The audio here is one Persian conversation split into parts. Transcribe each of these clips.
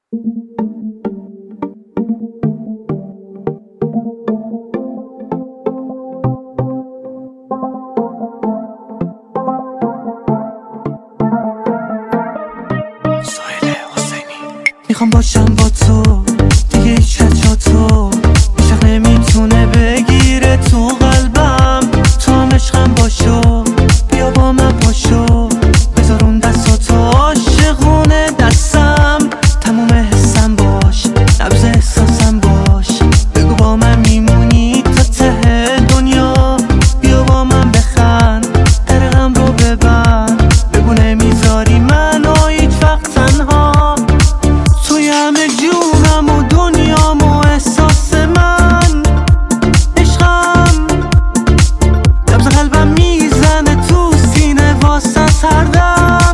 میخوام باشم با تو، دیگه هیچ کس جا تو عشق نمیتونه بگیره تو قلبم. تو هم عشقم باشو، بیا با من پاشو، بذار اون دستاتو عاشقونه دستم. تموم حسم باش، نبض احساسم باش، بگو با من میمونی تا ته دنیا. بیا با من بخند، در غم رو ببند، بگو نمیذاری منو هیچ وقت تنها. توی همه جونم و دنیام و احساس من، عشقم نبض قلبم میزنه تو سینه واسه هر دم.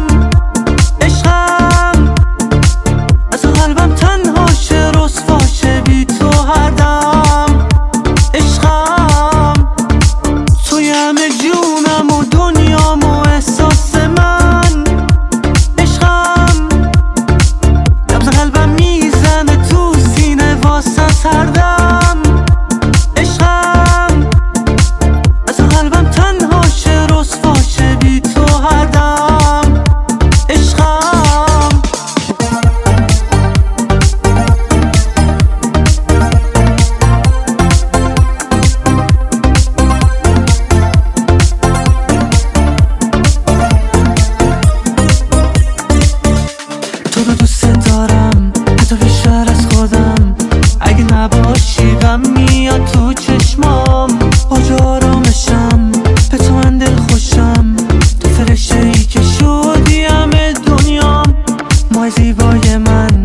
عشقم از قلبم تنها شه، رسوا شه بی تو هر دم. عشقم توی همه جونم و دنیام و احساس من، عشقم نبض قلبم میزنه تو سینه واسه هر دم. عشقم از قلبم تنها شه، رسوا شه بی تو هر دم. عشقم تو رو دوست دارم حتی بیشتر از خودم، اگه نباشی غم میاد تو چشمام. اوج آرامشم به تو من دل خوشم، تو فرشته ای که شدی همه دنیام. ماه زیبای من